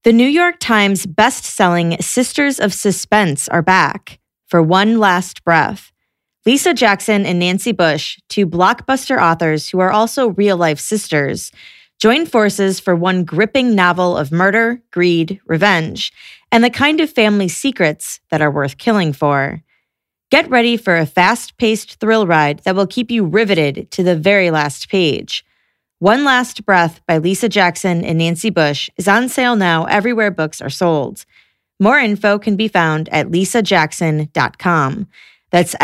The New York Times best-selling Sisters of Suspense are back for one last breath. Lisa Jackson and Nancy Bush, two blockbuster authors who are also real-life sisters, join forces for one gripping novel of murder, greed, revenge, and the kind of family secrets that are worth killing for. Get ready for a fast-paced thrill ride that will keep you riveted to the very last page. One Last Breath by Lisa Jackson and Nancy Bush is on sale now everywhere books are sold. More info can be found at lisajackson.com. That's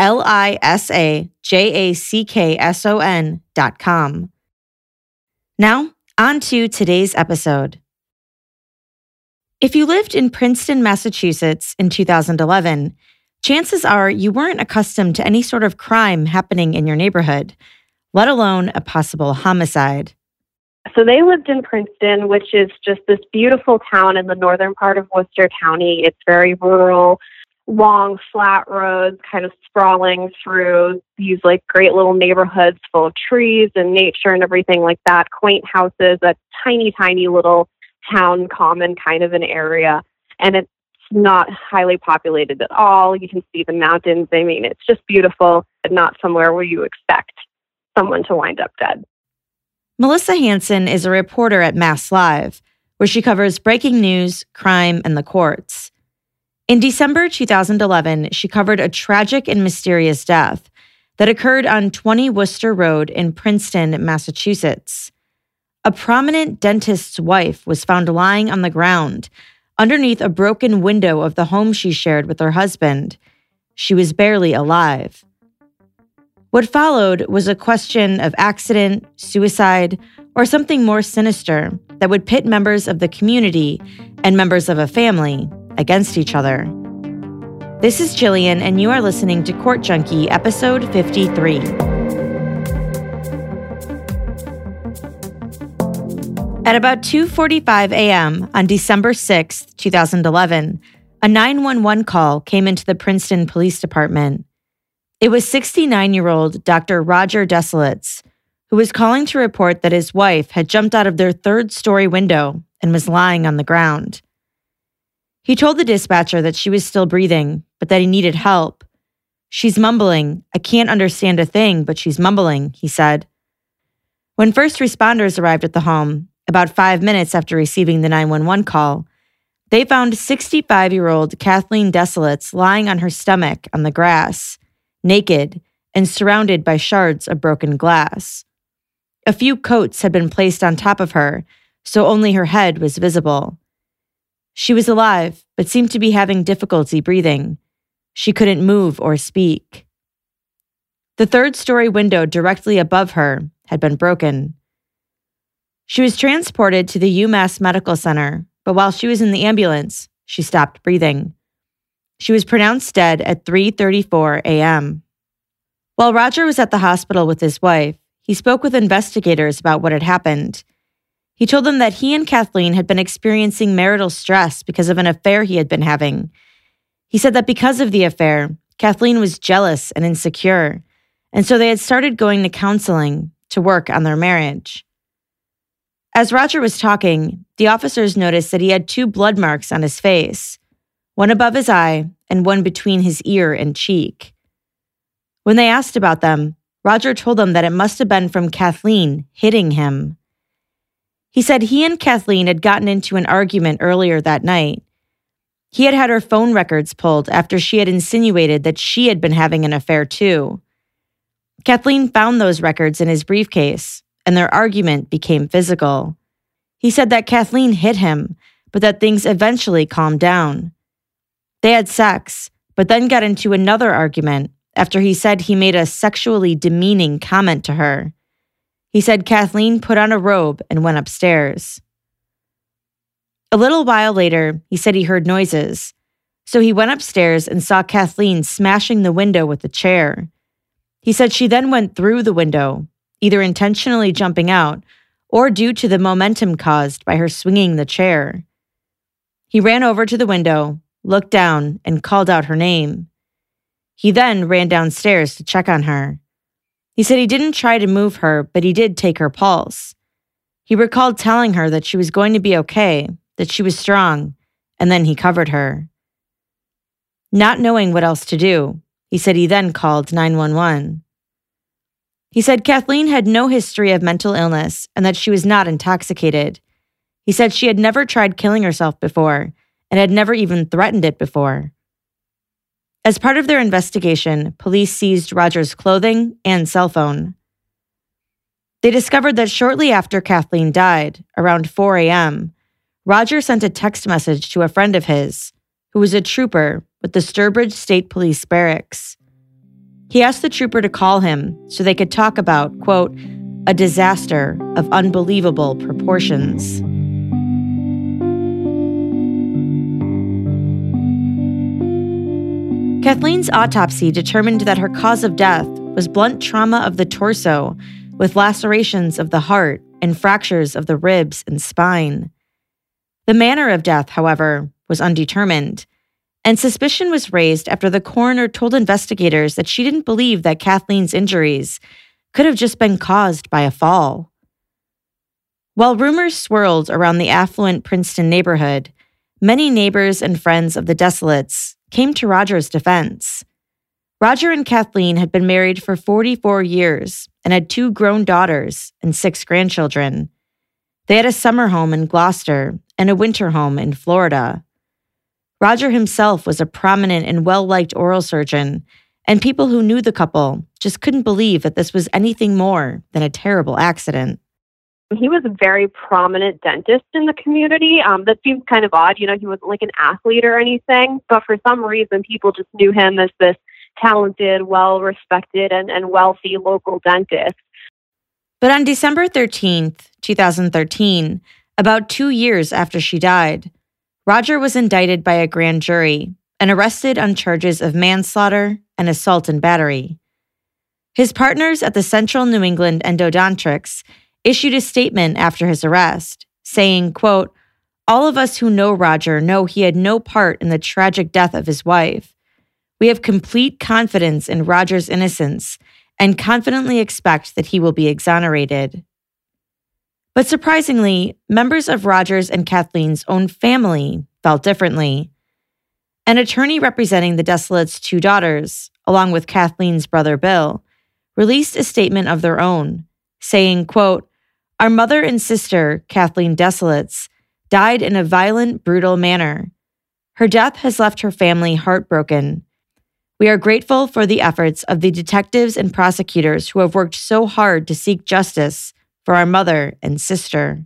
lisajackson.com. Now, on to today's episode. If you lived in Princeton, Massachusetts in 2011, chances are you weren't accustomed to any sort of crime happening in your neighborhood, let alone a possible homicide. So they lived in Princeton, which is just this beautiful town in the northern part of Worcester County. It's very rural, long, flat roads kind of sprawling through these like great little neighborhoods full of trees and nature and everything like that, quaint houses, a tiny, tiny little town common kind of an area. And it's not highly populated at all. You can see the mountains. I mean, it's just beautiful, but not somewhere where you expect someone to wind up dead. Melissa Hanson is a reporter at Mass Live, where she covers breaking news, crime, and the courts. In December 2011, she covered a tragic and mysterious death that occurred on 20 Worcester Road in Princeton, Massachusetts. A prominent dentist's wife was found lying on the ground underneath a broken window of the home she shared with her husband. She was barely alive. What followed was a question of accident, suicide, or something more sinister that would pit members of the community and members of a family against each other. This is Jillian, and you are listening to Court Junkie, episode 53. At about 2:45 a.m. on December 6, 2011, a 911 call came into the Princeton Police Department. It was 69-year-old Dr. Roger Desilets, who was calling to report that his wife had jumped out of their third-story window and was lying on the ground. He told the dispatcher that she was still breathing, but that he needed help. "She's mumbling. I can't understand a thing, but she's mumbling," he said. When first responders arrived at the home, about 5 minutes after receiving the 911 call, they found 65-year-old Kathleen Desilets lying on her stomach on the grass, naked and surrounded by shards of broken glass. A few coats had been placed on top of her, so only her head was visible. She was alive, but seemed to be having difficulty breathing. She couldn't move or speak. The third-story window directly above her had been broken. She was transported to the UMass Medical Center, but while she was in the ambulance, she stopped breathing. She was pronounced dead at 3:34 a.m. While Roger was at the hospital with his wife, he spoke with investigators about what had happened. He told them that he and Kathleen had been experiencing marital stress because of an affair he had been having. He said that because of the affair, Kathleen was jealous and insecure, and so they had started going to counseling to work on their marriage. As Roger was talking, the officers noticed that he had 2 blood marks on his face, one above his eye and one between his ear and cheek. When they asked about them, Roger told them that it must have been from Kathleen hitting him. He said he and Kathleen had gotten into an argument earlier that night. He had had her phone records pulled after she had insinuated that she had been having an affair too. Kathleen found those records in his briefcase, and their argument became physical. He said that Kathleen hit him, but that things eventually calmed down. They had sex, but then got into another argument after he said he made a sexually demeaning comment to her. He said Kathleen put on a robe and went upstairs. A little while later, he said he heard noises, so he went upstairs and saw Kathleen smashing the window with a chair. He said she then went through the window, either intentionally jumping out or due to the momentum caused by her swinging the chair. He ran over to the window, looked down, and called out her name. He then ran downstairs to check on her. He said he didn't try to move her, but he did take her pulse. He recalled telling her that she was going to be okay, that she was strong, and then he covered her. Not knowing what else to do, he said he then called 911. He said Kathleen had no history of mental illness and that she was not intoxicated. He said she had never tried killing herself before and had never even threatened it before. As part of their investigation, police seized Roger's clothing and cell phone. They discovered that shortly after Kathleen died, around 4 a.m., Roger sent a text message to a friend of his, who was a trooper with the Sturbridge State Police Barracks. He asked the trooper to call him so they could talk about, quote, a disaster of unbelievable proportions. Kathleen's autopsy determined that her cause of death was blunt trauma of the torso with lacerations of the heart and fractures of the ribs and spine. The manner of death, however, was undetermined, and suspicion was raised after the coroner told investigators that she didn't believe that Kathleen's injuries could have just been caused by a fall. While rumors swirled around the affluent Princeton neighborhood, many neighbors and friends of the Desolates came to Roger's defense. Roger and Kathleen had been married for 44 years and had 2 grown daughters and 6 grandchildren. They had a summer home in Gloucester and a winter home in Florida. Roger himself was a prominent and well-liked oral surgeon, and people who knew the couple just couldn't believe that this was anything more than a terrible accident. He was a very prominent dentist in the community. That seems kind of odd. He wasn't like an athlete or anything, but for some reason, people just knew him as this talented, well-respected, and wealthy local dentist. But on December 13th, 2013, about 2 years after she died, Roger was indicted by a grand jury and arrested on charges of manslaughter and assault and battery. His partners at the Central New England Endodontics issued a statement after his arrest, saying, quote, all of us who know Roger know he had no part in the tragic death of his wife. We have complete confidence in Roger's innocence and confidently expect that he will be exonerated. But surprisingly, members of Roger's and Kathleen's own family felt differently. An attorney representing the Desolates' 2 daughters, along with Kathleen's brother Bill, released a statement of their own, saying, quote, our mother and sister, Kathleen Desolates, died in a violent, brutal manner. Her death has left her family heartbroken. We are grateful for the efforts of the detectives and prosecutors who have worked so hard to seek justice for our mother and sister.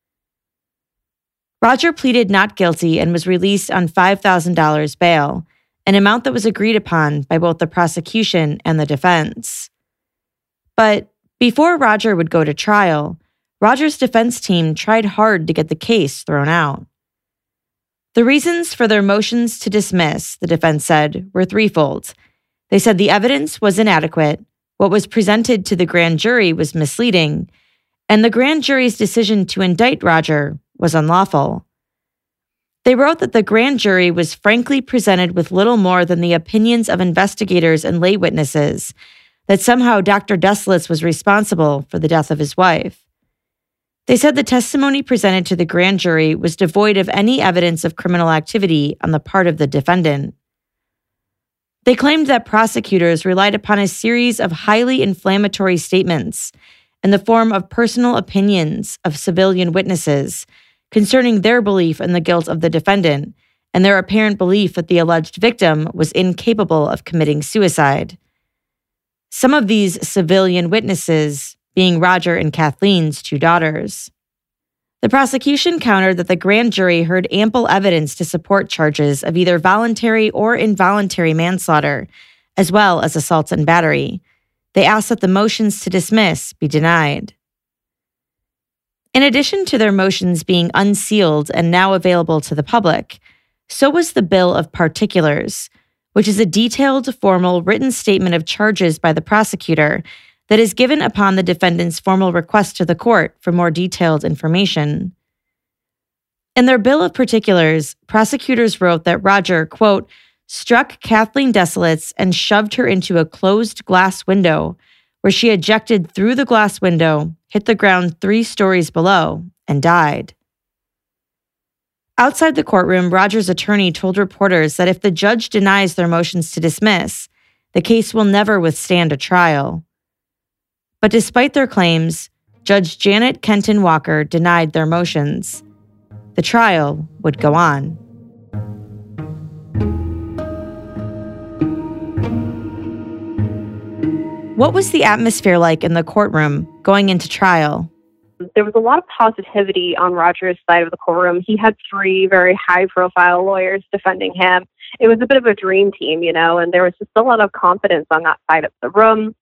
Roger pleaded not guilty and was released on $5,000 bail, an amount that was agreed upon by both the prosecution and the defense. But before Roger would go to trial, Roger's defense team tried hard to get the case thrown out. The reasons for their motions to dismiss, the defense said, were threefold. They said the evidence was inadequate, what was presented to the grand jury was misleading, and the grand jury's decision to indict Roger was unlawful. They wrote that the grand jury was frankly presented with little more than the opinions of investigators and lay witnesses, that somehow Dr. Desolates was responsible for the death of his wife. They said the testimony presented to the grand jury was devoid of any evidence of criminal activity on the part of the defendant. They claimed that prosecutors relied upon a series of highly inflammatory statements in the form of personal opinions of civilian witnesses concerning their belief in the guilt of the defendant and their apparent belief that the alleged victim was incapable of committing suicide. Some of these civilian witnesses being Roger and Kathleen's 2 daughters. The prosecution countered that the grand jury heard ample evidence to support charges of either voluntary or involuntary manslaughter, as well as assault and battery. They asked that the motions to dismiss be denied. In addition to their motions being unsealed and now available to the public, so was the Bill of Particulars, which is a detailed, formal, written statement of charges by the prosecutor that is given upon the defendant's formal request to the court for more detailed information. In their Bill of Particulars, prosecutors wrote that Roger, quote, struck Kathleen Desolates and shoved her into a closed glass window, where she ejected through the glass window, hit the ground 3 stories below, and died. Outside the courtroom, Roger's attorney told reporters that if the judge denies their motions to dismiss, the case will never withstand a trial. But despite their claims, Judge Janet Kenton Walker denied their motions. The trial would go on. What was the atmosphere like in the courtroom going into trial? There was a lot of positivity on Roger's side of the courtroom. He had 3 very high-profile lawyers defending him. It was a bit of a dream team, and there was just a lot of confidence on that side of the room.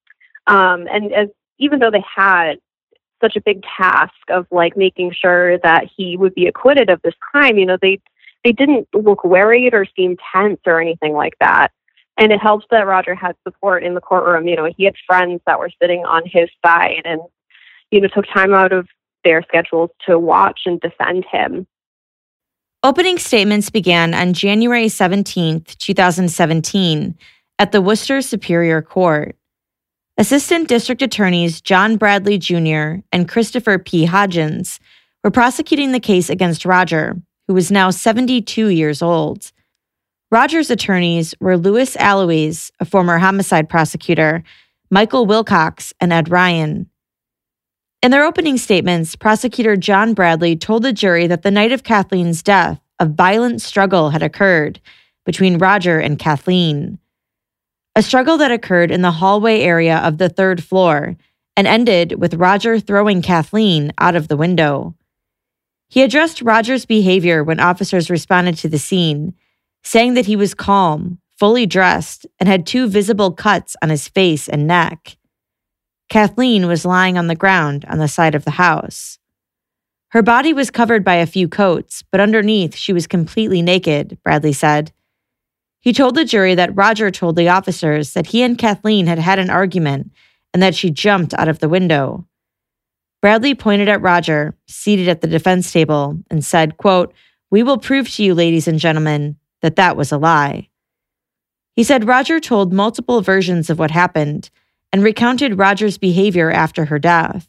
Even though they had such a big task of making sure that he would be acquitted of this crime, they didn't look worried or seem tense or anything like that. And it helps that Roger had support in the courtroom. He had friends that were sitting on his side and took time out of their schedules to watch and defend him. Opening statements began on January 17th, 2017, at the Worcester Superior Court. Assistant District Attorneys John Bradley Jr. and Christopher P. Hodgins were prosecuting the case against Roger, who was now 72 years old. Roger's attorneys were Louis Alois, a former homicide prosecutor, Michael Wilcox, and Ed Ryan. In their opening statements, prosecutor John Bradley told the jury that the night of Kathleen's death, a violent struggle had occurred between Roger and Kathleen. A struggle that occurred in the hallway area of the 3rd floor and ended with Roger throwing Kathleen out of the window. He addressed Roger's behavior when officers responded to the scene, saying that he was calm, fully dressed, and had 2 visible cuts on his face and neck. Kathleen was lying on the ground on the side of the house. Her body was covered by a few coats, but underneath she was completely naked, Bradley said. He told the jury that Roger told the officers that he and Kathleen had had an argument and that she jumped out of the window. Bradley pointed at Roger, seated at the defense table, and said, quote, "We will prove to you, ladies and gentlemen, that that was a lie." He said Roger told multiple versions of what happened and recounted Roger's behavior after her death.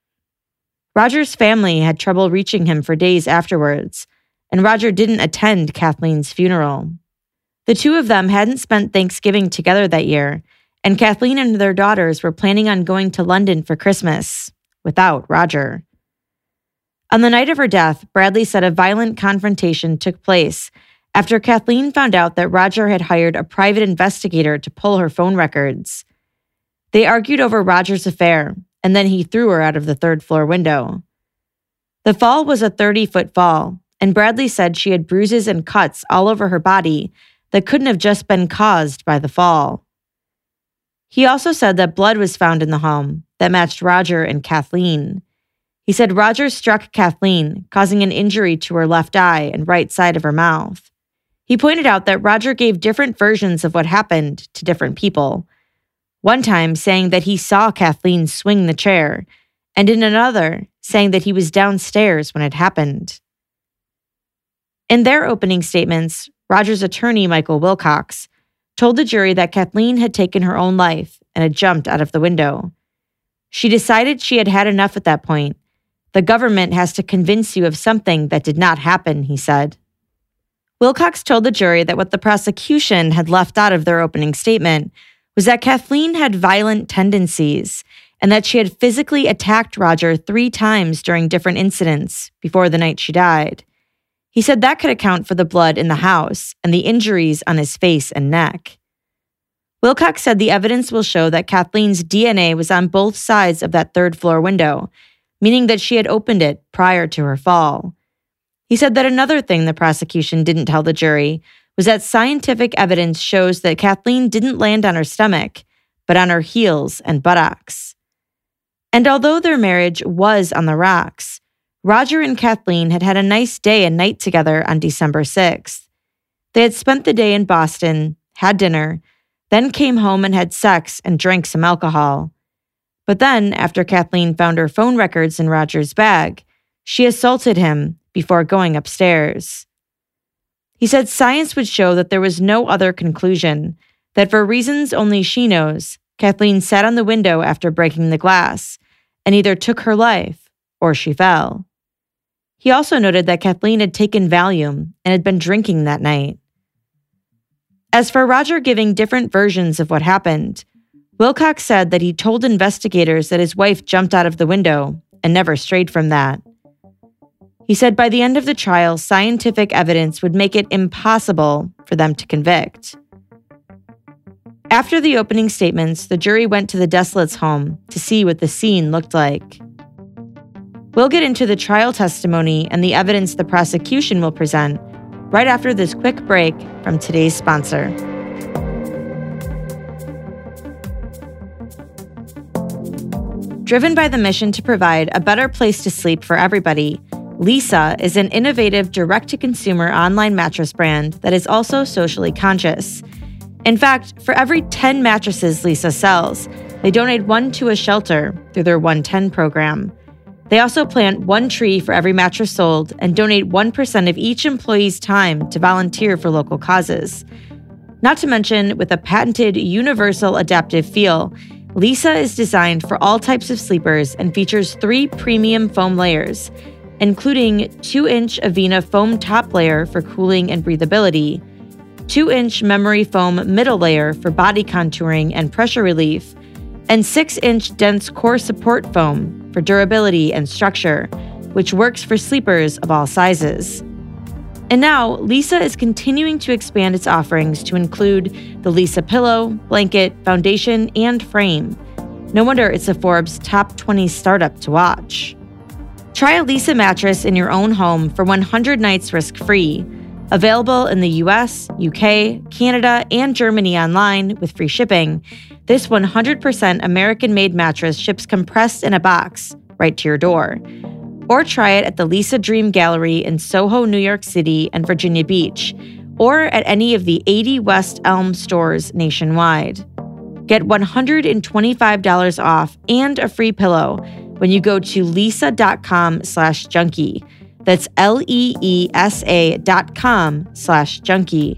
Roger's family had trouble reaching him for days afterwards, and Roger didn't attend Kathleen's funeral. The 2 of them hadn't spent Thanksgiving together that year, and Kathleen and their daughters were planning on going to London for Christmas without Roger. On the night of her death, Bradley said a violent confrontation took place after Kathleen found out that Roger had hired a private investigator to pull her phone records. They argued over Roger's affair, and then he threw her out of the 3rd floor window. The fall was a 30-foot fall, and Bradley said she had bruises and cuts all over her body that couldn't have just been caused by the fall. He also said that blood was found in the home that matched Roger and Kathleen. He said Roger struck Kathleen, causing an injury to her left eye and right side of her mouth. He pointed out that Roger gave different versions of what happened to different people, one time saying that he saw Kathleen swing the chair, and in another saying that he was downstairs when it happened. In their opening statements, Roger's attorney, Michael Wilcox, told the jury that Kathleen had taken her own life and had jumped out of the window. She decided she had had enough at that point. The government has to convince you of something that did not happen, he said. Wilcox told the jury that what the prosecution had left out of their opening statement was that Kathleen had violent tendencies and that she had physically attacked Roger 3 times during different incidents before the night she died. He said that could account for the blood in the house and the injuries on his face and neck. Wilcox said the evidence will show that Kathleen's DNA was on both sides of that 3rd floor window, meaning that she had opened it prior to her fall. He said that another thing the prosecution didn't tell the jury was that scientific evidence shows that Kathleen didn't land on her stomach, but on her heels and buttocks. And although their marriage was on the rocks, Roger and Kathleen had had a nice day and night together on December 6th. They had spent the day in Boston, had dinner, then came home and had sex and drank some alcohol. But then, after Kathleen found her phone records in Roger's bag, she assaulted him before going upstairs. He said science would show that there was no other conclusion, that for reasons only she knows, Kathleen sat on the window after breaking the glass and either took her life or she fell. He also noted that Kathleen had taken Valium and had been drinking that night. As for Roger giving different versions of what happened, Wilcox said that he told investigators that his wife jumped out of the window and never strayed from that. He said by the end of the trial, scientific evidence would make it impossible for them to convict. After the opening statements, the jury went to the Desolates' home to see what the scene looked like. We'll get into the trial testimony and the evidence the prosecution will present right after this quick break from today's sponsor. Driven by the mission to provide a better place to sleep for everybody, Leesa is an innovative direct-to-consumer online mattress brand that is also socially conscious. In fact, for every 10 mattresses Leesa sells, they donate one to a shelter through their 110 program. They also plant one tree for every mattress sold and donate 1% of each employee's time to volunteer for local causes. Not to mention, with a patented universal adaptive feel, Leesa is designed for all types of sleepers and features 3 premium foam layers, including 2-inch Avena foam top layer for cooling and breathability, 2-inch memory foam middle layer for body contouring and pressure relief, and 6-inch dense core support foam for durability and structure, which works for sleepers of all sizes. And now, Leesa is continuing to expand its offerings to include the Leesa pillow, blanket, foundation, and frame. No wonder it's a Forbes Top 20 startup to watch. Try a Leesa mattress in your own home for 100 nights risk-free. Available in the US, UK, Canada, and Germany online with free shipping, this 100% American-made mattress ships compressed in a box right to your door. Or try it at the Leesa Dream Gallery in Soho, New York City, and Virginia Beach, or at any of the 80 West Elm stores nationwide. Get $125 off and a free pillow when you go to leesa.com/junkie. That's LEESA.com/junkie.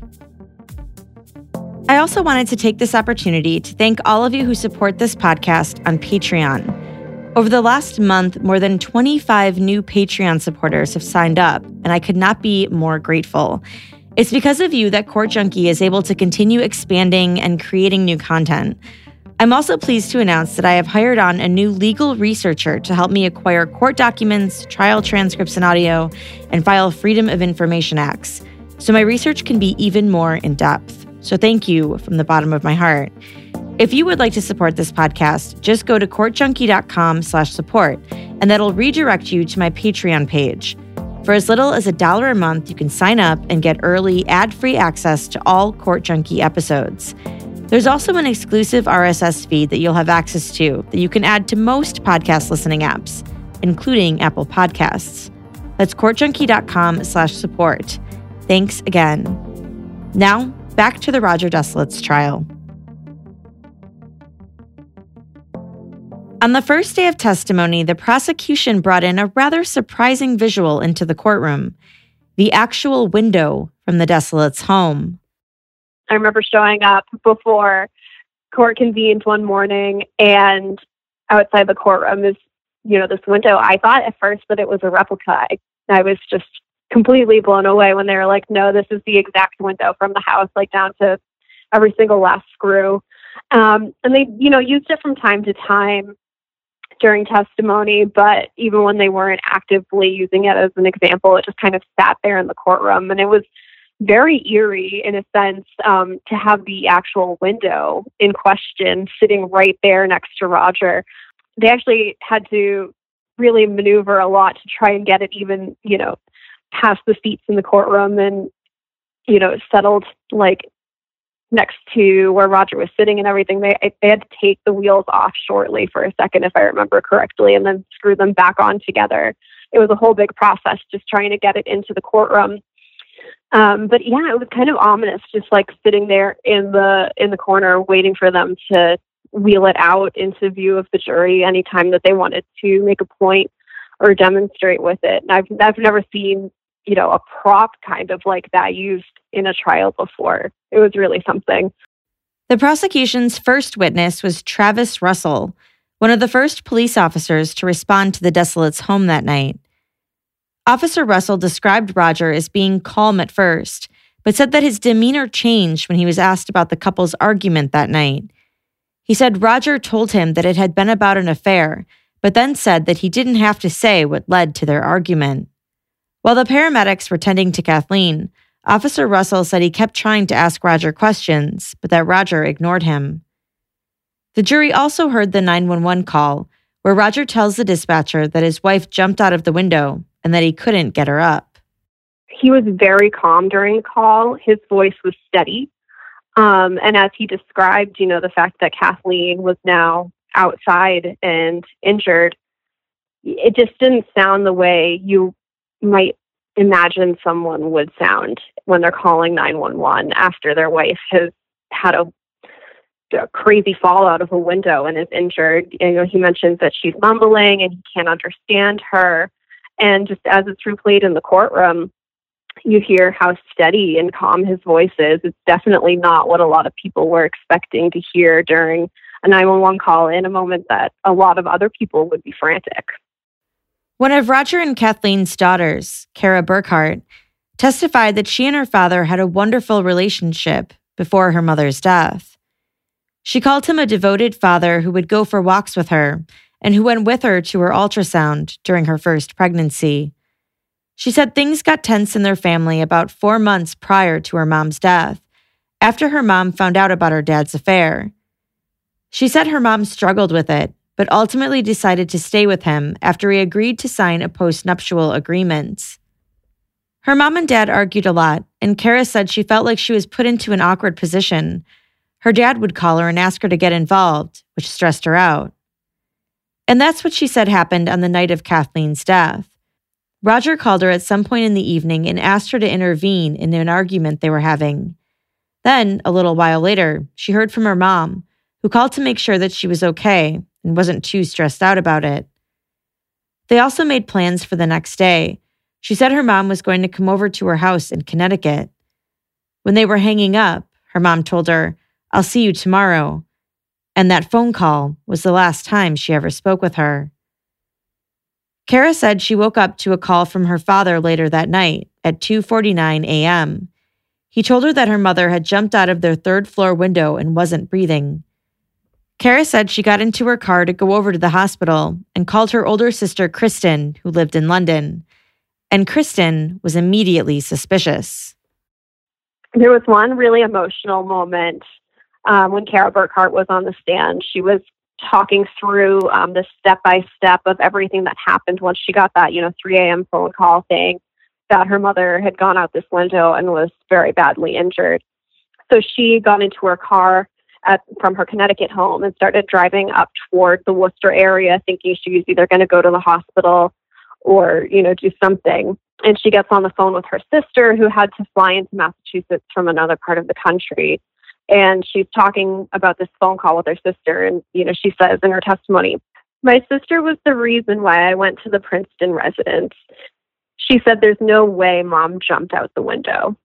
I also wanted to take this opportunity to thank all of you who support this podcast on Patreon. Over the last month, more than 25 new Patreon supporters have signed up, and I could not be more grateful. It's because of you that Court Junkie is able to continue expanding and creating new content. I'm also pleased to announce that I have hired on a new legal researcher to help me acquire court documents, trial transcripts and audio, and file Freedom of Information Acts, so my research can be even more in-depth. So thank you from the bottom of my heart. If you would like to support this podcast, just go to courtjunkie.com/support, and that'll redirect you to my Patreon page. For as little as $1 a month, you can sign up and get early ad-free access to all Court Junkie episodes. There's also an exclusive RSS feed that you'll have access to that you can add to most podcast listening apps, including Apple Podcasts. That's courtjunkie.com/support. Thanks again. Now, back to the Roger Desolates trial. On the first day of testimony, the prosecution brought in a rather surprising visual into the courtroom: the actual window from the Desolates' home. I remember showing up before court convened one morning, and outside the courtroom is, this window. I thought at first that it was a replica. I was just completely blown away when they were like, no, this is the exact window from the house, like down to every single last screw. And they, used it from time to time during testimony, but even when they weren't actively using it as an example, it just kind of sat there in the courtroom. And it was very eerie in a sense to have the actual window in question sitting right there next to Roger. They actually had to really maneuver a lot to try and get it even, past the seats in the courtroom and, settled like next to where Roger was sitting and everything. They had to take the wheels off shortly for a second, if I remember correctly, and then screw them back on together. It was a whole big process just trying to get it into the courtroom. But yeah, it was kind of ominous, just like sitting there in the corner waiting for them to wheel it out into view of the jury anytime that they wanted to make a point or demonstrate with it. And I've never seen, a prop kind of like that used in a trial before. It was really something. The prosecution's first witness was Travis Russell, one of the first police officers to respond to the Desolates' home that night. Officer Russell described Roger as being calm at first, but said that his demeanor changed when he was asked about the couple's argument that night. He said Roger told him that it had been about an affair, but then said that he didn't have to say what led to their argument. While the paramedics were tending to Kathleen, Officer Russell said he kept trying to ask Roger questions, but that Roger ignored him. The jury also heard the 911 call, where Roger tells the dispatcher that his wife jumped out of the window and that he couldn't get her up. He was very calm during the call. His voice was steady. And as he described, the fact that Kathleen was now outside and injured, it just didn't sound the way you might imagine someone would sound when they're calling 911 after their wife has had a crazy fall out of a window and is injured. He mentions that she's mumbling and he can't understand her. And just as it's replayed in the courtroom, you hear how steady and calm his voice is. It's definitely not what a lot of people were expecting to hear during a 911 call in a moment that a lot of other people would be frantic. One of Roger and Kathleen's daughters, Kara Burkhart, testified that she and her father had a wonderful relationship before her mother's death. She called him a devoted father who would go for walks with her and who went with her to her ultrasound during her first pregnancy. She said things got tense in their family about 4 months prior to her mom's death, after her mom found out about her dad's affair. She said her mom struggled with it, but ultimately decided to stay with him after he agreed to sign a postnuptial agreement. Her mom and dad argued a lot, and Kara said she felt like she was put into an awkward position. Her dad would call her and ask her to get involved, which stressed her out. And that's what she said happened on the night of Kathleen's death. Roger called her at some point in the evening and asked her to intervene in an argument they were having. Then, a little while later, she heard from her mom, who called to make sure that she was okay and wasn't too stressed out about it. They also made plans for the next day. She said her mom was going to come over to her house in Connecticut. When they were hanging up, her mom told her, "I'll see you tomorrow." And that phone call was the last time she ever spoke with her. Kara said she woke up to a call from her father later that night at 2:49 a.m. He told her that her mother had jumped out of their third-floor window and wasn't breathing. Kara said she got into her car to go over to the hospital and called her older sister, Kristen, who lived in London. And Kristen was immediately suspicious. There was one really emotional moment when Kara Burkhart was on the stand. She was talking through the step-by-step of everything that happened once she got that, 3 a.m. phone call saying that her mother had gone out this window and was very badly injured. So she got into her car from her Connecticut home and started driving up toward the Worcester area, thinking she was either going to go to the hospital or, do something. And she gets on the phone with her sister, who had to fly into Massachusetts from another part of the country. And she's talking about this phone call with her sister. And, she says in her testimony, "My sister was the reason why I went to the Princeton residence. She said there's no way mom jumped out the window."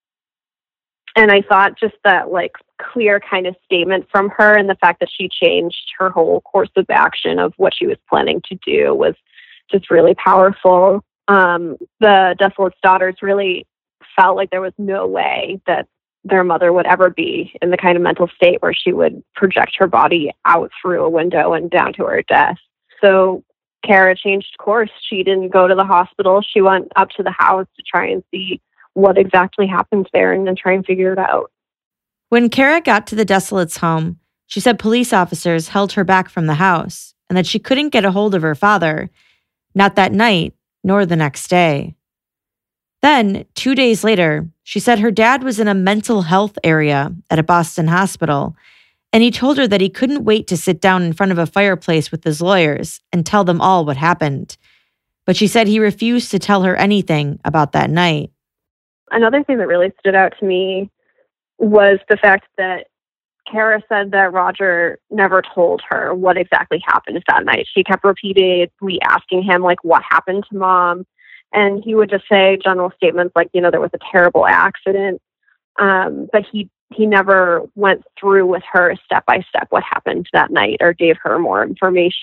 And I thought just that clear kind of statement from her, and the fact that she changed her whole course of action of what she was planning to do, was just really powerful. The Desolate's daughters really felt like there was no way that their mother would ever be in the kind of mental state where she would project her body out through a window and down to her death. So Kara changed course. She didn't go to the hospital. She went up to the house to try and see what exactly happened there and then try and figure it out. When Kara got to the Desolate's home, she said police officers held her back from the house and that she couldn't get a hold of her father, not that night, nor the next day. Then, 2 days later, she said her dad was in a mental health area at a Boston hospital, and he told her that he couldn't wait to sit down in front of a fireplace with his lawyers and tell them all what happened. But she said he refused to tell her anything about that night. Another thing that really stood out to me was the fact that Kara said that Roger never told her what exactly happened that night. She kept repeatedly asking him, what happened to mom? And he would just say general statements like, there was a terrible accident. But he never went through with her step by step what happened that night or gave her more information.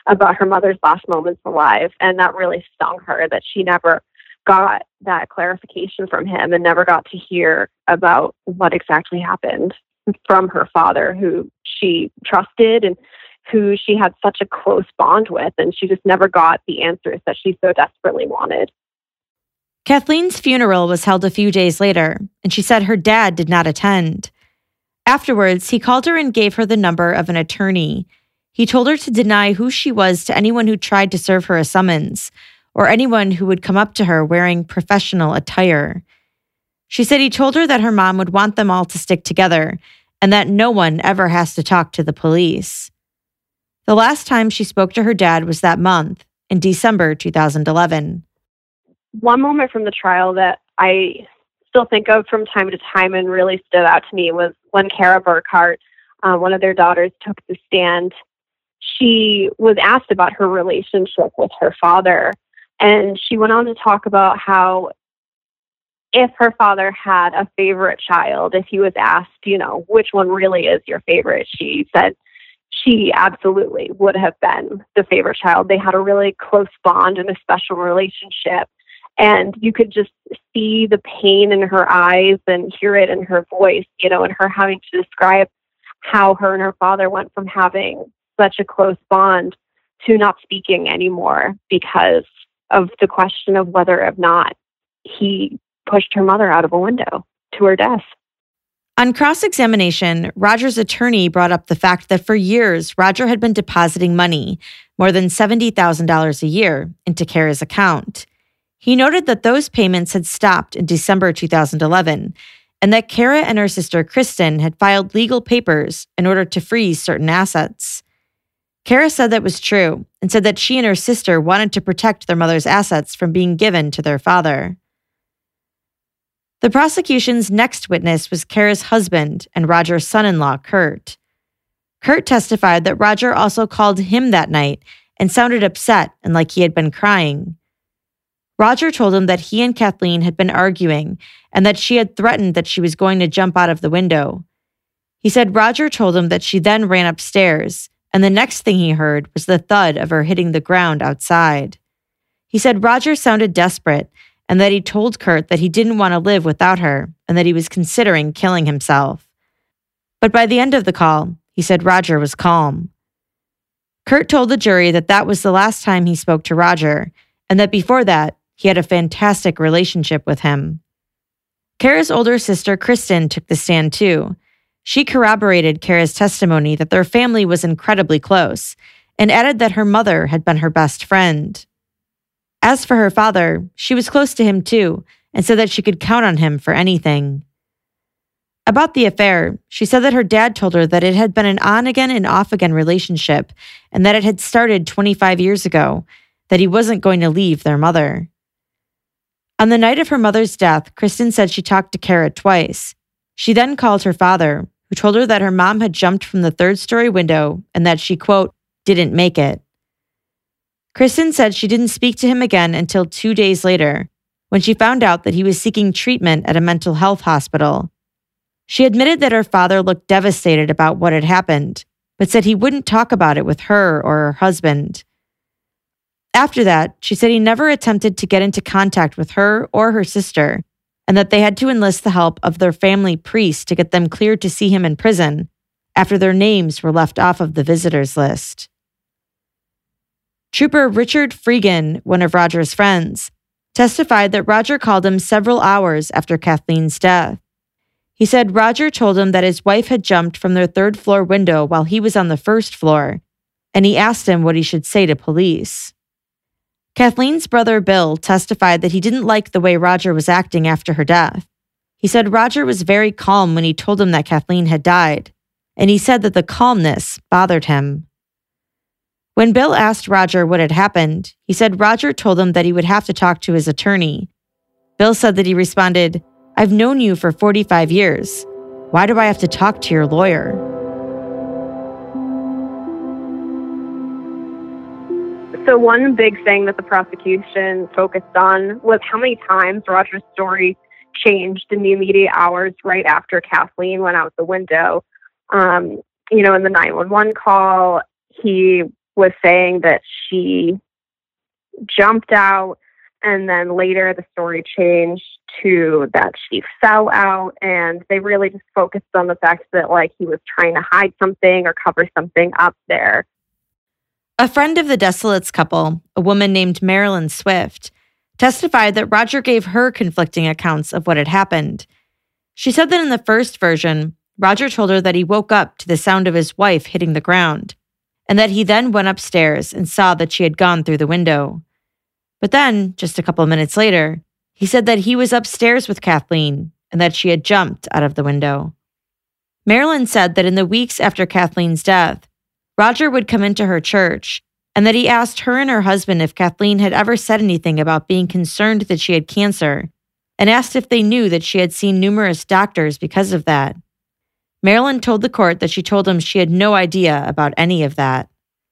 about her mother's last moments alive. And that really stung her that she never got that clarification from him and never got to hear about what exactly happened from her father, who she trusted and who she had such a close bond with. And she just never got the answers that she so desperately wanted. Kathleen's funeral was held a few days later, and she said her dad did not attend. Afterwards, he called her and gave her the number of an attorney. He told her to deny who she was to anyone who tried to serve her a summons, or anyone who would come up to her wearing professional attire. She said he told her that her mom would want them all to stick together and that no one ever has to talk to the police. The last time she spoke to her dad was that month, in December 2011. One moment from the trial that I still think of from time to time and really stood out to me was when Kara Burkhart, one of their daughters, took the stand. She was asked about her relationship with her father, and she went on to talk about how if her father had a favorite child, if he was asked, which one really is your favorite, she said she absolutely would have been the favorite child. They had a really close bond and a special relationship. And you could just see the pain in her eyes and hear it in her voice, and her having to describe how her and her father went from having such a close bond to not speaking anymore because of the question of whether or not he pushed her mother out of a window to her death. On cross-examination, Roger's attorney brought up the fact that for years, Roger had been depositing money, more than $70,000 a year, into Kara's account. He noted that those payments had stopped in December 2011, and that Kara and her sister Kristen had filed legal papers in order to freeze certain assets. Kara said that was true and said that she and her sister wanted to protect their mother's assets from being given to their father. The prosecution's next witness was Kara's husband and Roger's son-in-law, Kurt. Kurt testified that Roger also called him that night and sounded upset and like he had been crying. Roger told him that he and Kathleen had been arguing and that she had threatened that she was going to jump out of the window. He said Roger told him that she then ran upstairs, and the next thing he heard was the thud of her hitting the ground outside. He said Roger sounded desperate and that he told Kurt that he didn't want to live without her and that he was considering killing himself. But by the end of the call, he said Roger was calm. Kurt told the jury that that was the last time he spoke to Roger, and that before that, he had a fantastic relationship with him. Kara's older sister, Kristen, took the stand too. She corroborated Kara's testimony that their family was incredibly close and added that her mother had been her best friend. As for her father, she was close to him too and said that she could count on him for anything. About the affair, she said that her dad told her that it had been an on-again and off-again relationship and that it had started 25 years ago, that he wasn't going to leave their mother. On the night of her mother's death, Kristen said she talked to Kara twice. She then called her father, who told her that her mom had jumped from the third-story window and that she, quote, didn't make it. Kristen said she didn't speak to him again until 2 days later, when she found out that he was seeking treatment at a mental health hospital. She admitted that her father looked devastated about what had happened, but said he wouldn't talk about it with her or her husband. After that, she said he never attempted to get into contact with her or her sister, and that they had to enlist the help of their family priest to get them cleared to see him in prison after their names were left off of the visitors list. Trooper Richard Freegan, one of Roger's friends, testified that Roger called him several hours after Kathleen's death. He said Roger told him that his wife had jumped from their third-floor window while he was on the first floor, and he asked him what he should say to police. Kathleen's brother Bill testified that he didn't like the way Roger was acting after her death. He said Roger was very calm when he told him that Kathleen had died, and he said that the calmness bothered him. When Bill asked Roger what had happened, he said Roger told him that he would have to talk to his attorney. Bill said that he responded, "I've known you for 45 years. Why do I have to talk to your lawyer?" So one big thing that the prosecution focused on was how many times Roger's story changed in the immediate hours right after Kathleen went out the window. In the 911 call, he was saying that she jumped out, and then later the story changed to that she fell out, and they really just focused on the fact that like he was trying to hide something or cover something up there. A friend of the Desolates couple, a woman named Marilyn Swift, testified that Roger gave her conflicting accounts of what had happened. She said that in the first version, Roger told her that he woke up to the sound of his wife hitting the ground, and that he then went upstairs and saw that she had gone through the window. But then, just a couple minutes later, he said that he was upstairs with Kathleen and that she had jumped out of the window. Marilyn said that in the weeks after Kathleen's death, Roger would come into her church and that he asked her and her husband if Kathleen had ever said anything about being concerned that she had cancer, and asked if they knew that she had seen numerous doctors because of that. Marilyn told the court that she told him she had no idea about any of that.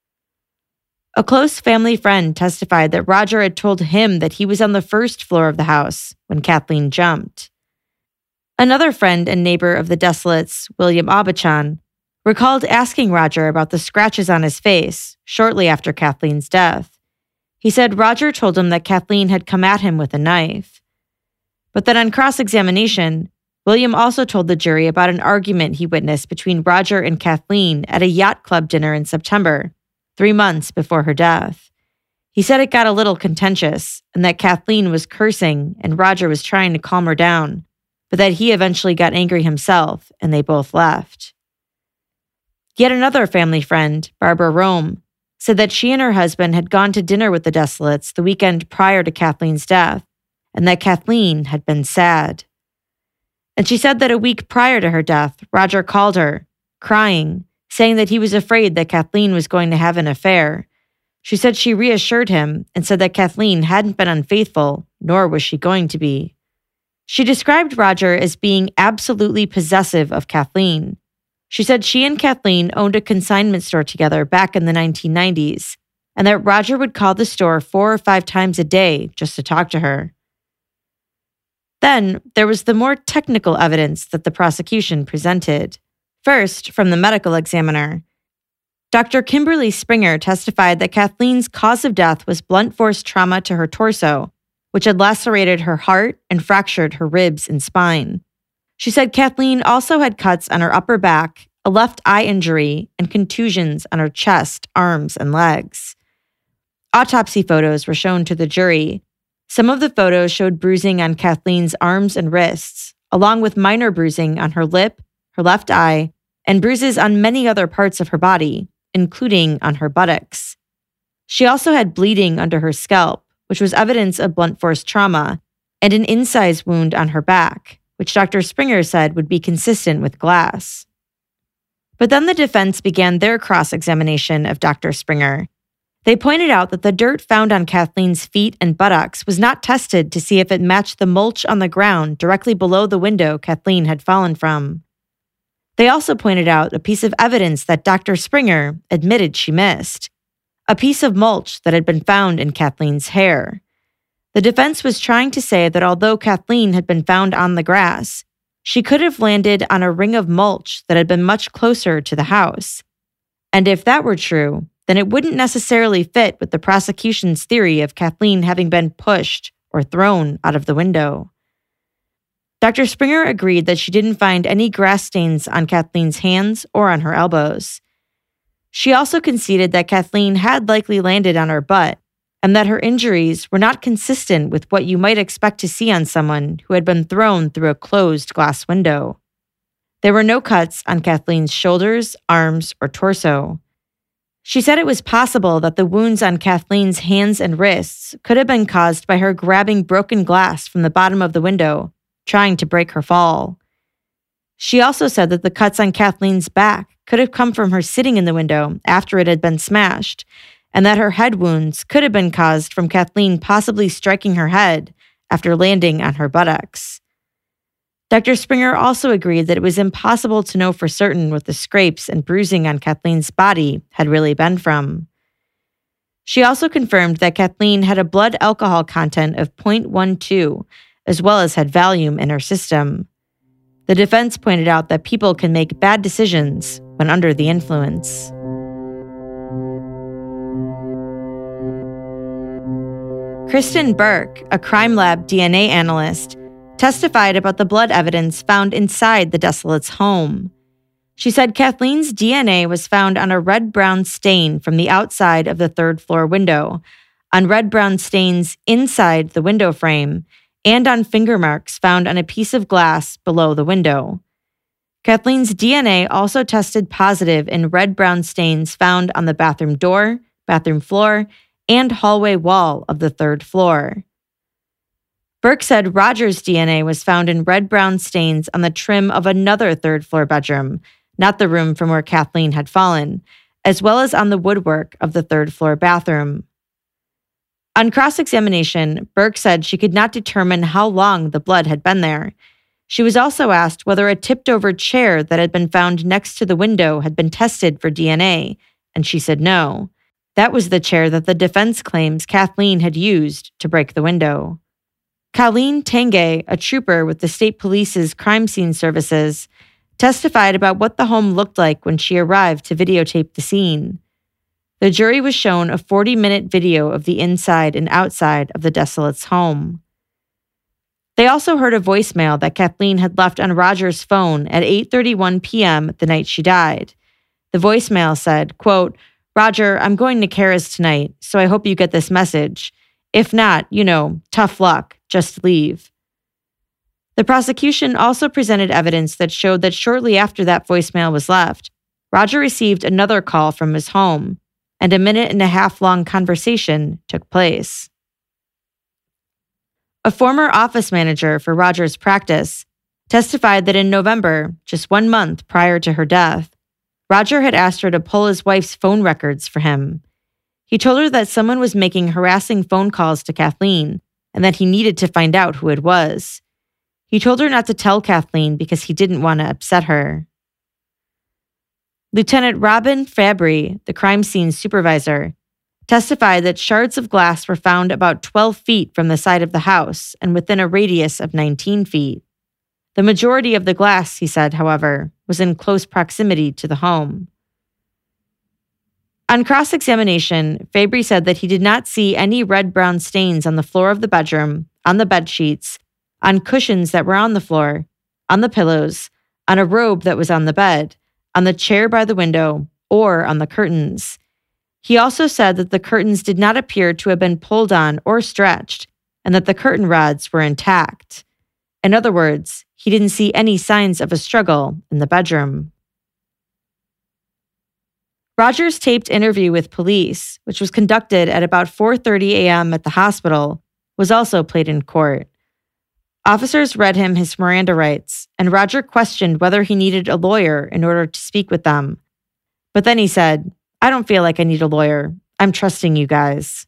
A close family friend testified that Roger had told him that he was on the first floor of the house when Kathleen jumped. Another friend and neighbor of the Desolates, William Abachan, recalled asking Roger about the scratches on his face shortly after Kathleen's death. He said Roger told him that Kathleen had come at him with a knife. But then on cross-examination, William also told the jury about an argument he witnessed between Roger and Kathleen at a yacht club dinner in September, 3 months before her death. He said it got a little contentious and that Kathleen was cursing and Roger was trying to calm her down, but that he eventually got angry himself and they both left. Yet another family friend, Barbara Rome, said that she and her husband had gone to dinner with the Desolates the weekend prior to Kathleen's death, and that Kathleen had been sad. And she said that a week prior to her death, Roger called her, crying, saying that he was afraid that Kathleen was going to have an affair. She said she reassured him and said that Kathleen hadn't been unfaithful, nor was she going to be. She described Roger as being absolutely possessive of Kathleen. She said she and Kathleen owned a consignment store together back in the 1990s, and that Roger would call the store 4 or 5 times a day just to talk to her. Then there was the more technical evidence that the prosecution presented. First, from the medical examiner. Dr. Kimberly Springer testified that Kathleen's cause of death was blunt force trauma to her torso, which had lacerated her heart and fractured her ribs and spine. She said Kathleen also had cuts on her upper back, a left eye injury, and contusions on her chest, arms, and legs. Autopsy photos were shown to the jury. Some of the photos showed bruising on Kathleen's arms and wrists, along with minor bruising on her lip, her left eye, and bruises on many other parts of her body, including on her buttocks. She also had bleeding under her scalp, which was evidence of blunt force trauma, and an incise wound on her back, which Dr. Springer said would be consistent with glass. But then the defense began their cross-examination of Dr. Springer. They pointed out that the dirt found on Kathleen's feet and buttocks was not tested to see if it matched the mulch on the ground directly below the window Kathleen had fallen from. They also pointed out a piece of evidence that Dr. Springer admitted she missed, a piece of mulch that had been found in Kathleen's hair. The defense was trying to say that although Kathleen had been found on the grass, she could have landed on a ring of mulch that had been much closer to the house. And if that were true, then it wouldn't necessarily fit with the prosecution's theory of Kathleen having been pushed or thrown out of the window. Dr. Springer agreed that she didn't find any grass stains on Kathleen's hands or on her elbows. She also conceded that Kathleen had likely landed on her butt, and that her injuries were not consistent with what you might expect to see on someone who had been thrown through a closed glass window. There were no cuts on Kathleen's shoulders, arms, or torso. She said it was possible that the wounds on Kathleen's hands and wrists could have been caused by her grabbing broken glass from the bottom of the window, trying to break her fall. She also said that the cuts on Kathleen's back could have come from her sitting in the window after it had been smashed, and that her head wounds could have been caused from Kathleen possibly striking her head after landing on her buttocks. Dr. Springer also agreed that it was impossible to know for certain what the scrapes and bruising on Kathleen's body had really been from. She also confirmed that Kathleen had a blood alcohol content of 0.12, as well as had Valium in her system. The defense pointed out that people can make bad decisions when under the influence. Kristen Burke, a crime lab DNA analyst, testified about the blood evidence found inside the Desolates' home. She said Kathleen's DNA was found on a red-brown stain from the outside of the third-floor window, on red-brown stains inside the window frame, and on finger marks found on a piece of glass below the window. Kathleen's DNA also tested positive in red-brown stains found on the bathroom door, bathroom floor, and hallway wall of the third floor. Burke said Roger's DNA was found in red-brown stains on the trim of another third-floor bedroom, not the room from where Kathleen had fallen, as well as on the woodwork of the third-floor bathroom. On cross-examination, Burke said she could not determine how long the blood had been there. She was also asked whether a tipped-over chair that had been found next to the window had been tested for DNA, and she said no. That was the chair that the defense claims Kathleen had used to break the window. Colleen Tanguay, a trooper with the state police's crime scene services, testified about what the home looked like when she arrived to videotape the scene. The jury was shown a 40-minute video of the inside and outside of the Desolates' home. They also heard a voicemail that Kathleen had left on Roger's phone at 8:31 p.m. the night she died. The voicemail said, quote, "Roger, I'm going to Kara's tonight, so I hope you get this message. If not, tough luck, just leave." The prosecution also presented evidence that showed that shortly after that voicemail was left, Roger received another call from his home, and a 1.5-minute-long conversation took place. A former office manager for Roger's practice testified that in November, just 1 month prior to her death, Roger had asked her to pull his wife's phone records for him. He told her that someone was making harassing phone calls to Kathleen and that he needed to find out who it was. He told her not to tell Kathleen because he didn't want to upset her. Lieutenant Robin Fabry, the crime scene supervisor, testified that shards of glass were found about 12 feet from the side of the house and within a radius of 19 feet. The majority of the glass, he said, however, was in close proximity to the home. On cross-examination, Fabry said that he did not see any red-brown stains on the floor of the bedroom, on the bed sheets, on cushions that were on the floor, on the pillows, on a robe that was on the bed, on the chair by the window, or on the curtains. He also said that the curtains did not appear to have been pulled on or stretched, and that the curtain rods were intact. In other words, he didn't see any signs of a struggle in the bedroom. Roger's taped interview with police, which was conducted at about 4:30 a.m. at the hospital, was also played in court. Officers read him his Miranda rights, and Roger questioned whether he needed a lawyer in order to speak with them. But then he said, "I don't feel like I need a lawyer. I'm trusting you guys."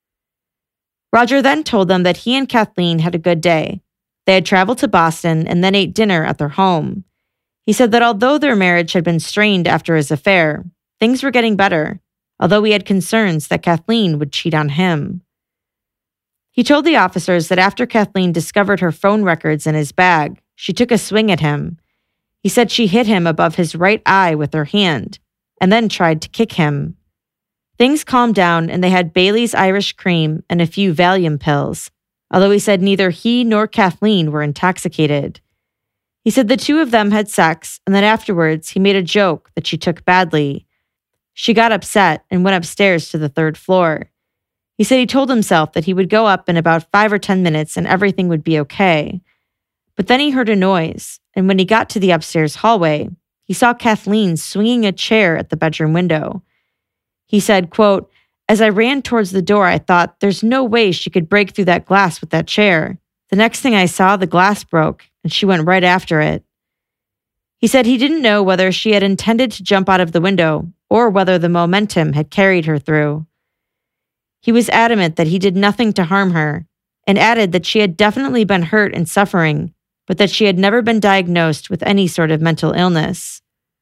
Roger then told them that he and Kathleen had a good day. They had traveled to Boston and then ate dinner at their home. He said that although their marriage had been strained after his affair, things were getting better, although he had concerns that Kathleen would cheat on him. He told the officers that after Kathleen discovered her phone records in his bag, she took a swing at him. He said she hit him above his right eye with her hand, and then tried to kick him. Things calmed down and they had Bailey's Irish Cream and a few Valium pills, although he said neither he nor Kathleen were intoxicated. He said the two of them had sex, and then afterwards he made a joke that she took badly. She got upset and went upstairs to the third floor. He said he told himself that he would go up in about 5 or 10 minutes and everything would be okay. But then he heard a noise, and when he got to the upstairs hallway, he saw Kathleen swinging a chair at the bedroom window. He said, quote, "As I ran towards the door, I thought, there's no way she could break through that glass with that chair. The next thing I saw, the glass broke, and she went right after it." He said he didn't know whether she had intended to jump out of the window or whether the momentum had carried her through. He was adamant that he did nothing to harm her, and added that she had definitely been hurt and suffering, but that she had never been diagnosed with any sort of mental illness.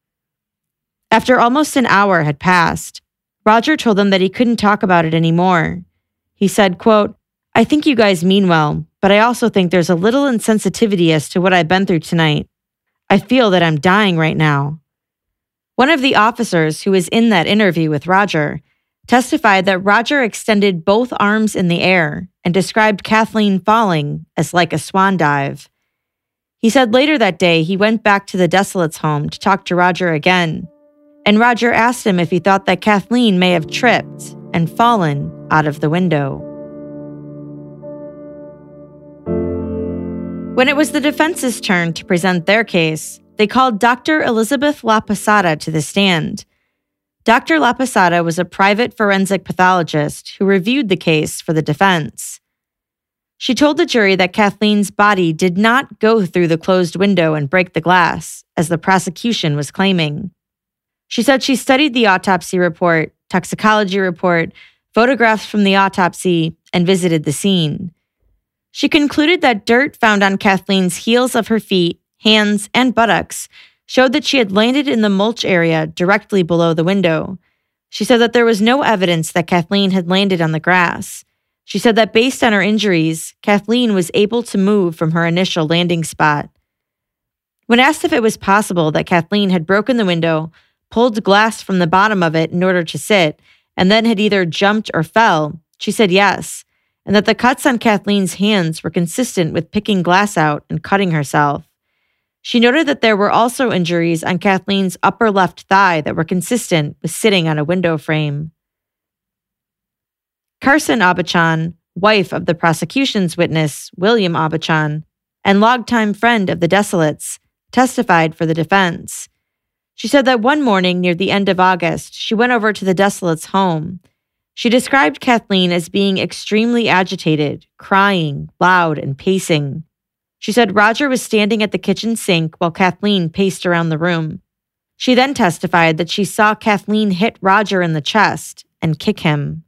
After almost an hour had passed, Roger told them that he couldn't talk about it anymore. He said, quote, "I think you guys mean well, but I also think there's a little insensitivity as to what I've been through tonight. I feel that I'm dying right now." One of the officers who was in that interview with Roger testified that Roger extended both arms in the air and described Kathleen falling as like a swan dive. He said later that day he went back to the Desolates' home to talk to Roger again, and Roger asked him if he thought that Kathleen may have tripped and fallen out of the window. When it was the defense's turn to present their case, they called Dr. Elizabeth La Posada to the stand. Dr. La Posada was a private forensic pathologist who reviewed the case for the defense. She told the jury that Kathleen's body did not go through the closed window and break the glass, as the prosecution was claiming. She said she studied the autopsy report, toxicology report, photographs from the autopsy, and visited the scene. She concluded that dirt found on Kathleen's heels of her feet, hands, and buttocks showed that she had landed in the mulch area directly below the window. She said that there was no evidence that Kathleen had landed on the grass. She said that based on her injuries, Kathleen was able to move from her initial landing spot. When asked if it was possible that Kathleen had broken the window, pulled glass from the bottom of it in order to sit, and then had either jumped or fell, she said yes, and that the cuts on Kathleen's hands were consistent with picking glass out and cutting herself. She noted that there were also injuries on Kathleen's upper left thigh that were consistent with sitting on a window frame. Carson Aubuchon, wife of the prosecution's witness, William Aubuchon, and longtime friend of the Desolates, testified for the defense. She said that one morning near the end of August, she went over to the Desolates' home. She described Kathleen as being extremely agitated, crying, loud, and pacing. She said Roger was standing at the kitchen sink while Kathleen paced around the room. She then testified that she saw Kathleen hit Roger in the chest and kick him.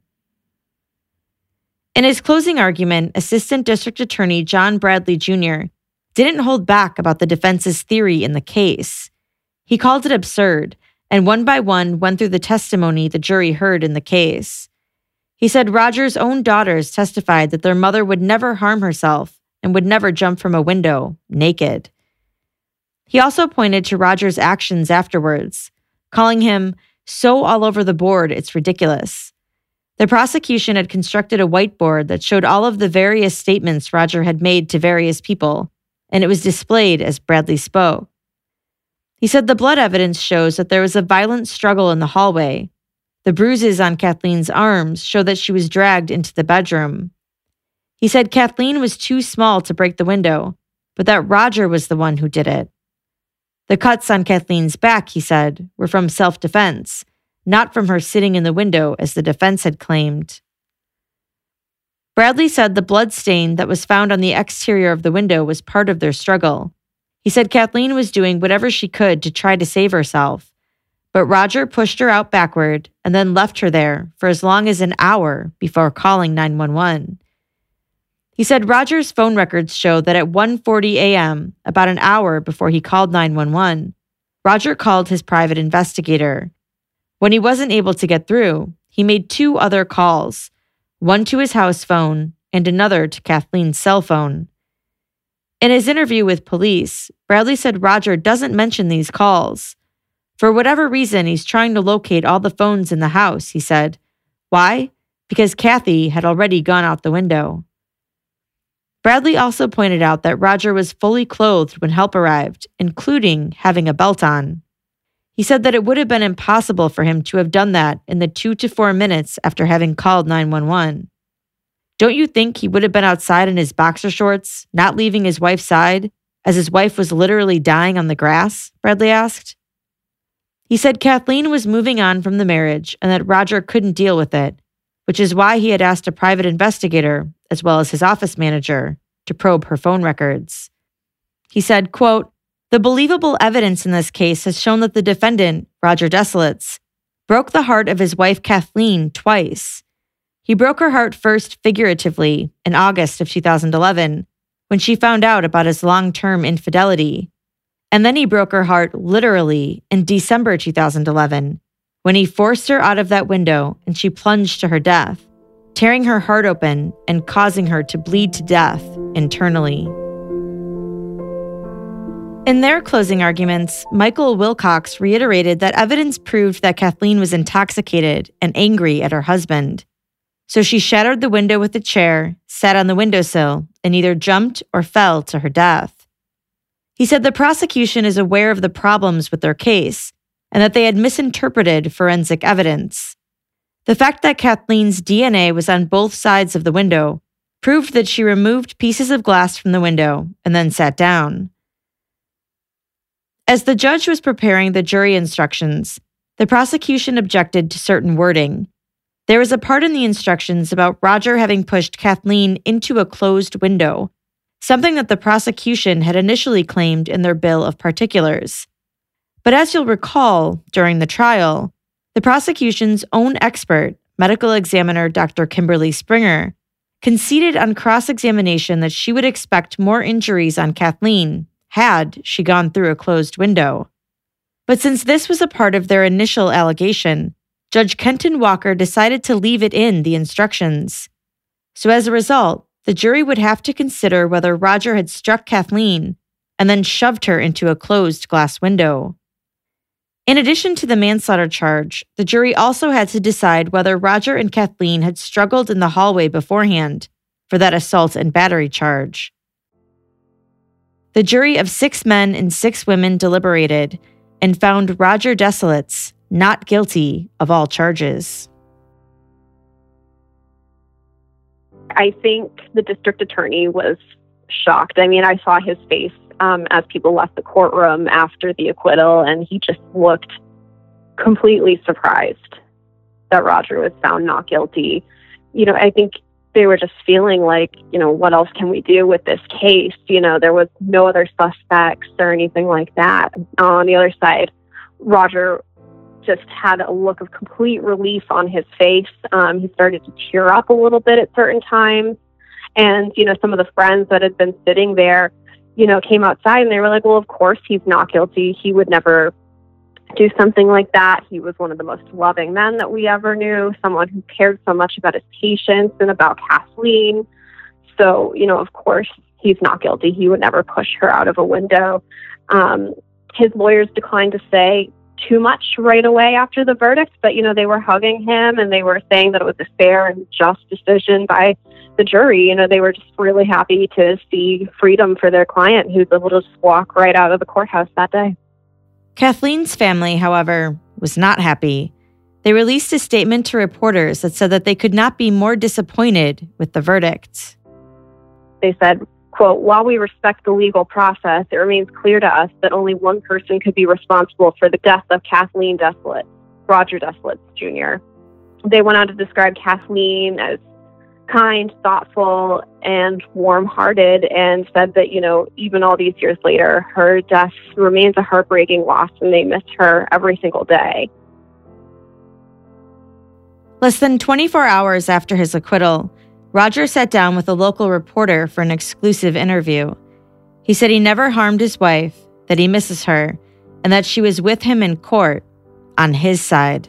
In his closing argument, Assistant District Attorney John Bradley Jr. didn't hold back about the defense's theory in the case. He called it absurd, and one by one went through the testimony the jury heard in the case. He said Roger's own daughters testified that their mother would never harm herself and would never jump from a window naked. He also pointed to Roger's actions afterwards, calling him so all over the board it's ridiculous. The prosecution had constructed a whiteboard that showed all of the various statements Roger had made to various people, and it was displayed as Bradley spoke. He said the blood evidence shows that there was a violent struggle in the hallway. The bruises on Kathleen's arms show that she was dragged into the bedroom. He said Kathleen was too small to break the window, but that Roger was the one who did it. The cuts on Kathleen's back, he said, were from self-defense, not from her sitting in the window as the defense had claimed. Bradley said the blood stain that was found on the exterior of the window was part of their struggle. He said Kathleen was doing whatever she could to try to save herself, but Roger pushed her out backward and then left her there for as long as an hour before calling 911. He said Roger's phone records show that at 1:40 a.m., about an hour before he called 911, Roger called his private investigator. When he wasn't able to get through, he made 2 other calls, one to his house phone and another to Kathleen's cell phone. In his interview with police, Bradley said Roger doesn't mention these calls. For whatever reason, he's trying to locate all the phones in the house, he said. Why? Because Kathy had already gone out the window. Bradley also pointed out that Roger was fully clothed when help arrived, including having a belt on. He said that it would have been impossible for him to have done that in the 2 to 4 minutes after having called 911. Don't you think he would have been outside in his boxer shorts, not leaving his wife's side, as his wife was literally dying on the grass? Bradley asked. He said Kathleen was moving on from the marriage and that Roger couldn't deal with it, which is why he had asked a private investigator, as well as his office manager, to probe her phone records. He said, quote, "The believable evidence in this case has shown that the defendant, Roger Desolates, broke the heart of his wife Kathleen twice. He broke her heart first figuratively in August of 2011, when she found out about his long-term infidelity. And then he broke her heart literally in December 2011, when he forced her out of that window and she plunged to her death, tearing her heart open and causing her to bleed to death internally." In their closing arguments, Michael Wilcox reiterated that evidence proved that Kathleen was intoxicated and angry at her husband. So she shattered the window with a chair, sat on the windowsill, and either jumped or fell to her death. He said the prosecution is aware of the problems with their case and that they had misinterpreted forensic evidence. The fact that Kathleen's DNA was on both sides of the window proved that she removed pieces of glass from the window and then sat down. As the judge was preparing the jury instructions, the prosecution objected to certain wording. There was a part in the instructions about Roger having pushed Kathleen into a closed window, something that the prosecution had initially claimed in their bill of particulars. But as you'll recall, during the trial, the prosecution's own expert, medical examiner Dr. Kimberly Springer, conceded on cross-examination that she would expect more injuries on Kathleen had she gone through a closed window. But since this was a part of their initial allegation, Judge Kenton Walker decided to leave it in the instructions. So as a result, the jury would have to consider whether Roger had struck Kathleen and then shoved her into a closed glass window. In addition to the manslaughter charge, the jury also had to decide whether Roger and Kathleen had struggled in the hallway beforehand for that assault and battery charge. The jury of 6 men and 6 women deliberated and found Roger Desolates not guilty of all charges. I think the district attorney was shocked. I mean, I saw his face as people left the courtroom after the acquittal, and he just looked completely surprised that Roger was found not guilty. I think they were just feeling like, what else can we do with this case? There was no other suspects or anything like that. On the other side, Roger just had a look of complete relief on his face. He started to tear up a little bit at certain times. And, some of the friends that had been sitting there, came outside and they were like, well, of course he's not guilty. He would never do something like that. He was one of the most loving men that we ever knew, someone who cared so much about his patients and about Kathleen. So, of course he's not guilty. He would never push her out of a window. His lawyers declined to say too much right away after the verdict, but, they were hugging him and they were saying that it was a fair and just decision by the jury. They were just really happy to see freedom for their client who's able to just walk right out of the courthouse that day. Kathleen's family, however, was not happy. They released a statement to reporters that said that they could not be more disappointed with the verdict. They said, quote, while we respect the legal process, it remains clear to us that only one person could be responsible for the death of Kathleen Desolate, Roger Desolates Jr. They went on to describe Kathleen as kind, thoughtful, and warm-hearted, and said that, even all these years later, her death remains a heartbreaking loss, and they miss her every single day. Less than 24 hours after his acquittal, Roger sat down with a local reporter for an exclusive interview. He said he never harmed his wife, that he misses her, and that she was with him in court, on his side.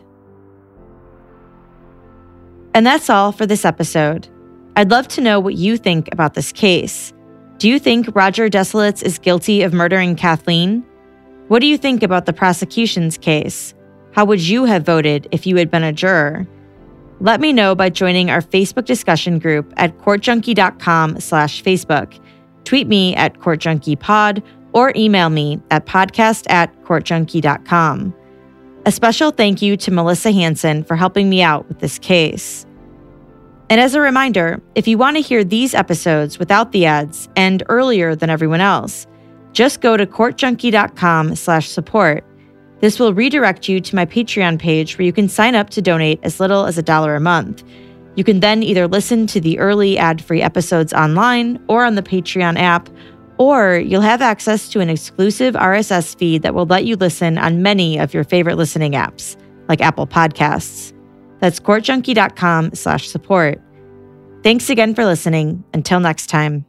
And that's all for this episode. I'd love to know what you think about this case. Do you think Roger Desolates is guilty of murdering Kathleen? What do you think about the prosecution's case? How would you have voted if you had been a juror? Let me know by joining our Facebook discussion group at courtjunkie.com/Facebook. Tweet me at courtjunkiepod or email me at podcast@courtjunkie.com. A special thank you to Melissa Hansen for helping me out with this case. And as a reminder, if you want to hear these episodes without the ads and earlier than everyone else, just go to courtjunkie.com/support. This will redirect you to my Patreon page where you can sign up to donate as little as $1 a month. You can then either listen to the early ad-free episodes online or on the Patreon app, or you'll have access to an exclusive RSS feed that will let you listen on many of your favorite listening apps, like Apple Podcasts. That's courtjunkie.com/support. Thanks again for listening. Until next time.